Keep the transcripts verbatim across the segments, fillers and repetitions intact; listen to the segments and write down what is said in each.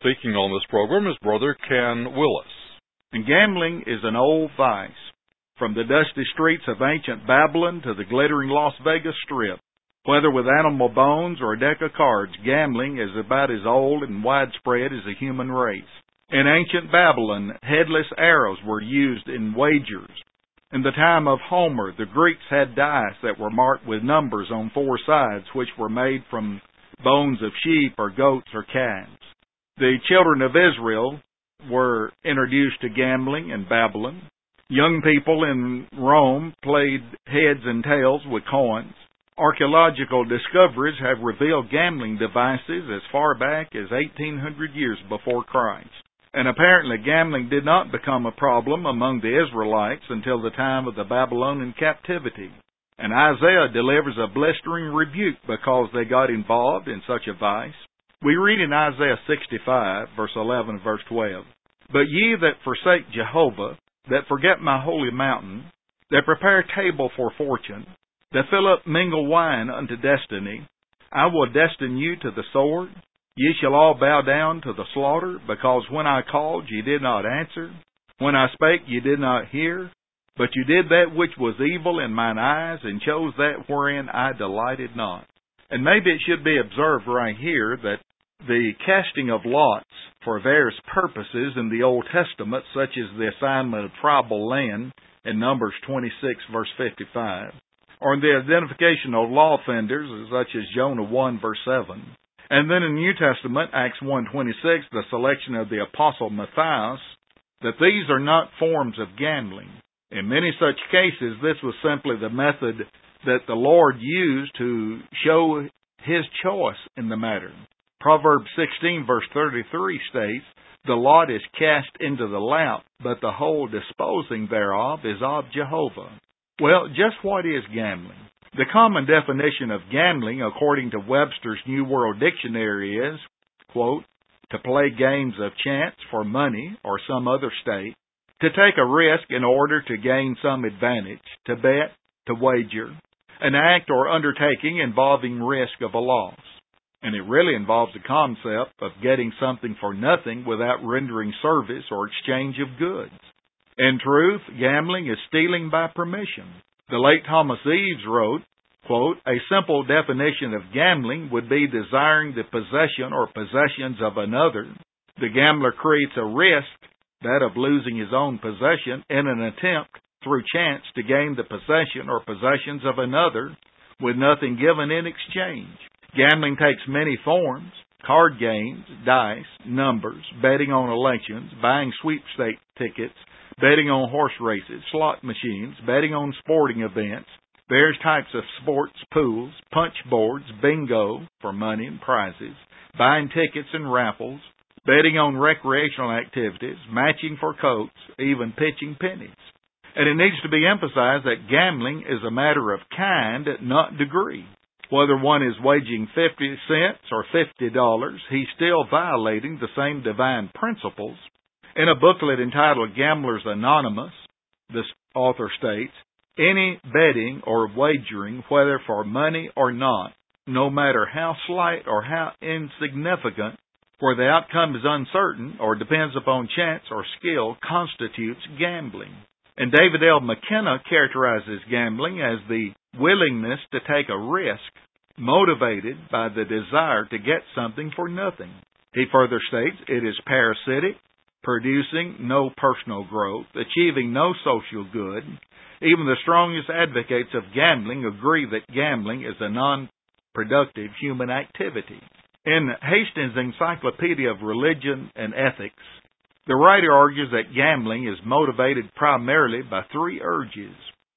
Speaking on this program is Brother Ken Willis. And gambling is an old vice. From the dusty streets of ancient Babylon to the glittering Las Vegas Strip, whether with animal bones or a deck of cards, gambling is about as old and widespread as the human race. In ancient Babylon, headless arrows were used in wagers. In the time of Homer, the Greeks had dice that were marked with numbers on four sides, which were made from bones of sheep or goats or calves. The children of Israel were introduced to gambling in Babylon. Young people in Rome played heads and tails with coins. Archaeological discoveries have revealed gambling devices as far back as eighteen hundred years before Christ. And apparently gambling did not become a problem among the Israelites until the time of the Babylonian captivity. And Isaiah delivers a blistering rebuke because they got involved in such a vice. We read in Isaiah sixty-five, verse eleven and verse twelve, "But ye that forsake Jehovah, that forget my holy mountain, that prepare table for fortune, that fill up mingled wine unto destiny, I will destine you to the sword. Ye shall all bow down to the slaughter, because when I called ye did not answer, when I spake ye did not hear, but you did that which was evil in mine eyes, and chose that wherein I delighted not." And maybe it should be observed right here that the casting of lots for various purposes in the Old Testament, such as the assignment of tribal land in Numbers twenty-six, verse fifty-five, or the identification of law offenders, such as Jonah one, verse seven, and then in the New Testament, Acts one twenty-six, the selection of the Apostle Matthias, that these are not forms of gambling. In many such cases, this was simply the method that the Lord used to show His choice in the matter. Proverbs sixteen, verse thirty-three states, "The lot is cast into the lap, but the whole disposing thereof is of Jehovah." Well, just what is gambling? The common definition of gambling, according to Webster's New World Dictionary, is, quote, "to play games of chance for money or some other stake, to take a risk in order to gain some advantage, to bet, to wager, an act or undertaking involving risk of a loss." And it really involves the concept of getting something for nothing without rendering service or exchange of goods. In truth, gambling is stealing by permission. The late Thomas Eves wrote, quote, "A simple definition of gambling would be desiring the possession or possessions of another. The gambler creates a risk, that of losing his own possession, in an attempt through chance to gain the possession or possessions of another with nothing given in exchange. Gambling takes many forms: card games, dice, numbers, betting on elections, buying sweepstake tickets, betting on horse races, slot machines, betting on sporting events, various types of sports pools, punch boards, bingo for money and prizes, buying tickets and raffles, betting on recreational activities, matching for coats, even pitching pennies." And it needs to be emphasized that gambling is a matter of kind, not degree. Whether one is wagering fifty cents or fifty dollars, he's still violating the same divine principles. In a booklet entitled Gamblers Anonymous, this author states, "Any betting or wagering, whether for money or not, no matter how slight or how insignificant, where the outcome is uncertain or depends upon chance or skill, constitutes gambling." And David L. McKenna characterizes gambling as the willingness to take a risk motivated by the desire to get something for nothing. He further states it is parasitic, producing no personal growth, achieving no social good. Even the strongest advocates of gambling agree that gambling is a non-productive human activity. In Hastings' Encyclopedia of Religion and Ethics, the writer argues that gambling is motivated primarily by three urges.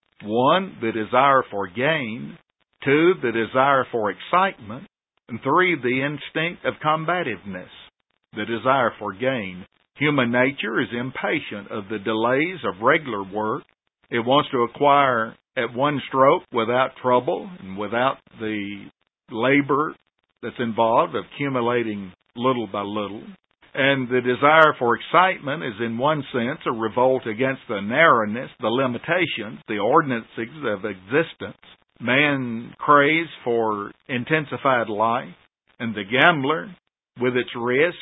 One, the desire for gain. Two, the desire for excitement. And three, the instinct of combativeness, the desire for gain. Human nature is impatient of the delays of regular work. It wants to acquire at one stroke without trouble and without the labor that's involved of accumulating little by little. And the desire for excitement is in one sense a revolt against the narrowness, the limitations, the ordinances of existence. Man craves for intensified life, and the gambler, with its risk,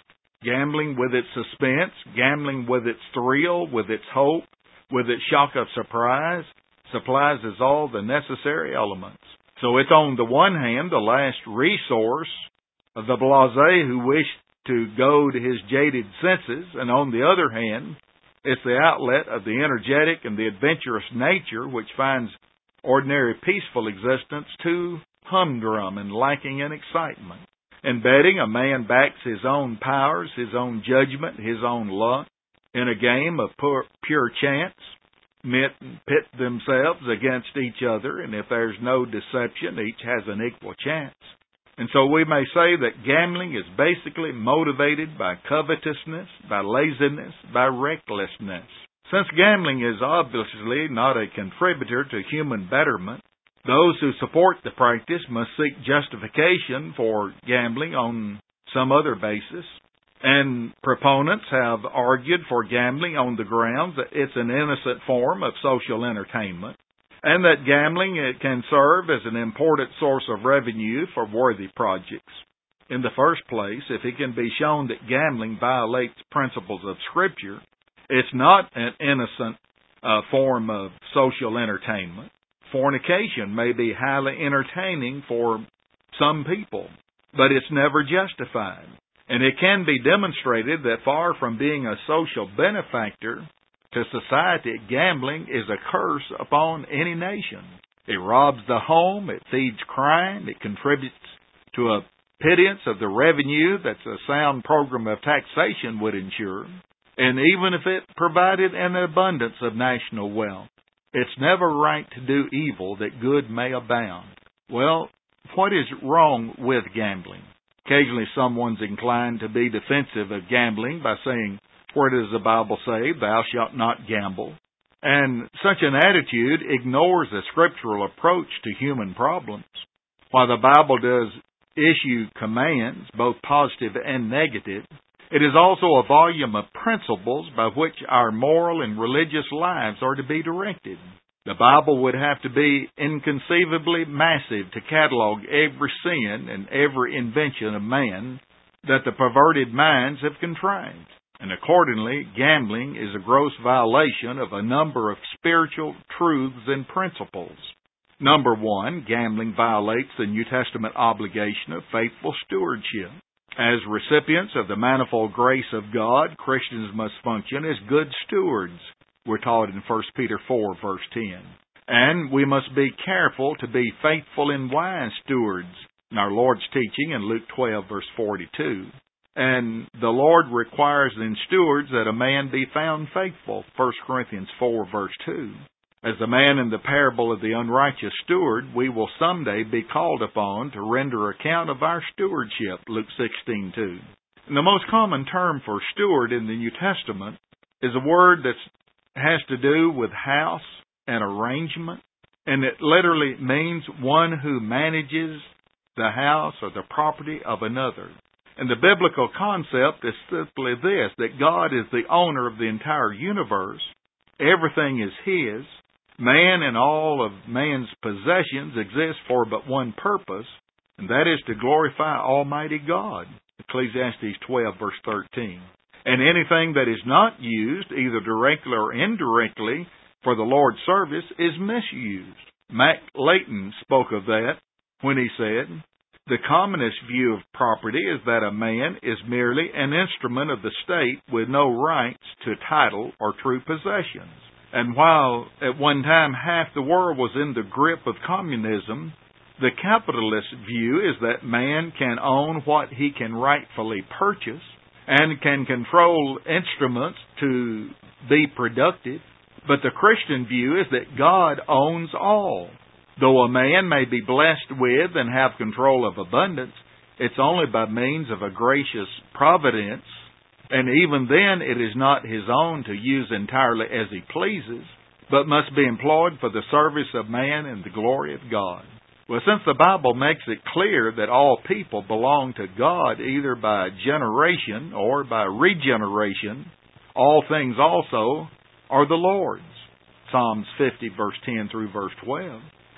Gambling with its suspense, gambling with its thrill, with its hope, with its shock of surprise, supplies us all the necessary elements. So it's on the one hand the last resource of the blasé who wish to goad his jaded senses, and on the other hand, it's the outlet of the energetic and the adventurous nature which finds ordinary peaceful existence too humdrum and lacking in excitement. In betting, a man backs his own powers, his own judgment, his own luck. In a game of pure, pure chance, men pit themselves against each other, and if there's no deception, each has an equal chance. And so we may say that gambling is basically motivated by covetousness, by laziness, by recklessness. Since gambling is obviously not a contributor to human betterment, those who support the practice must seek justification for gambling on some other basis. And proponents have argued for gambling on the grounds that it's an innocent form of social entertainment, and that gambling it can serve as an important source of revenue for worthy projects. In the first place, if it can be shown that gambling violates principles of Scripture, it's not an innocent uh, form of social entertainment. Fornication may be highly entertaining for some people, but it's never justified. And it can be demonstrated that far from being a social benefactor to society, gambling is a curse upon any nation. It robs the home, it feeds crime, it contributes to a pittance of the revenue that a sound program of taxation would ensure. And even if it provided an abundance of national wealth, it's never right to do evil that good may abound. Well, what is wrong with gambling? Occasionally someone's inclined to be defensive of gambling by saying, where does the Bible say, thou shalt not gamble? And such an attitude ignores the scriptural approach to human problems. While the Bible does issue commands, both positive and negative, it is also a volume of principles by which our moral and religious lives are to be directed. The Bible would have to be inconceivably massive to catalog every sin and every invention of man that the perverted minds have contrived. And accordingly, gambling is a gross violation of a number of spiritual truths and principles. Number one, gambling violates the New Testament obligation of faithful stewardship. As recipients of the manifold grace of God, Christians must function as good stewards. We're taught in First Peter four, verse ten. And we must be careful to be faithful and wise stewards, in our Lord's teaching in Luke twelve, verse forty-two. And the Lord requires in stewards that a man be found faithful, First Corinthians four, verse two. As the man in the parable of the unrighteous steward, we will someday be called upon to render account of our stewardship, Luke sixteen, two. And the most common term for steward in the New Testament is a word that has to do with house and arrangement, and it literally means one who manages the house or the property of another. And the biblical concept is simply this, that God is the owner of the entire universe. Everything is His. Man and all of man's possessions exist for but one purpose, and that is to glorify Almighty God. Ecclesiastes twelve, verse thirteen. And anything that is not used, either directly or indirectly, for the Lord's service is misused. Mac Layton spoke of that when he said, the commonest view of property is that a man is merely an instrument of the state with no rights to title or true possessions. And while at one time half the world was in the grip of communism, the capitalist view is that man can own what he can rightfully purchase and can control instruments to be productive. But the Christian view is that God owns all. Though a man may be blessed with and have control of abundance, it's only by means of a gracious providence, and even then it is not his own to use entirely as he pleases, but must be employed for the service of man and the glory of God. Well, since the Bible makes it clear that all people belong to God either by generation or by regeneration, all things also are the Lord's. Psalms fifty, verse ten through verse twelve.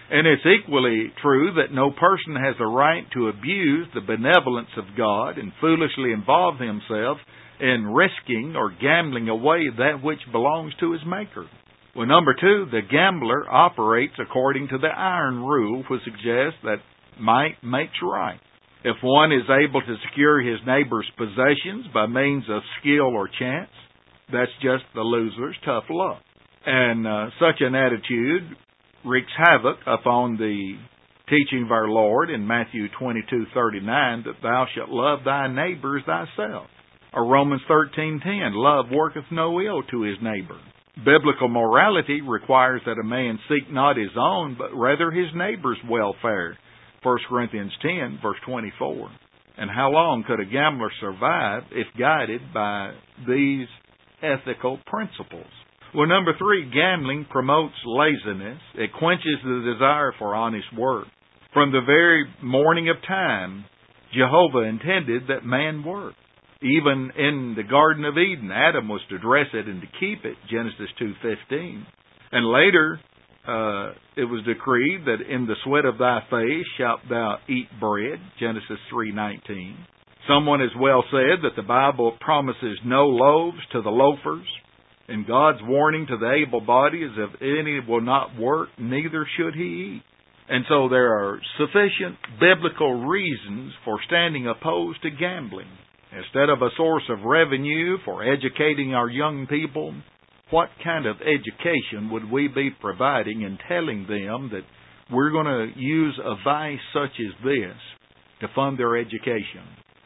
And it's equally true that no person has a right to abuse the benevolence of God and foolishly involve himself in risking or gambling away that which belongs to his Maker. Well, number two, the gambler operates according to the iron rule, which suggests that might makes right. If one is able to secure his neighbor's possessions by means of skill or chance, that's just the loser's tough luck. And uh, such an attitude wreaks havoc upon the teaching of our Lord in Matthew twenty-two thirty-nine that thou shalt love thy neighbor as thyself. Or Romans thirteen ten, love worketh no ill to his neighbor. Biblical morality requires that a man seek not his own, but rather his neighbor's welfare. First Corinthians ten, verse twenty-four. And how long could a gambler survive if guided by these ethical principles? Well, number three, gambling promotes laziness. It quenches the desire for honest work. From the very morning of time, Jehovah intended that man work. Even in the Garden of Eden, Adam was to dress it and to keep it, Genesis two fifteen. And later, uh, it was decreed that in the sweat of thy face shalt thou eat bread, Genesis three nineteen. Someone has well said that the Bible promises no loaves to the loafers, and God's warning to the able-bodied is if any will not work, neither should he eat. And so there are sufficient biblical reasons for standing opposed to gambling. Instead of a source of revenue for educating our young people, what kind of education would we be providing in telling them that we're going to use a vice such as this to fund their education?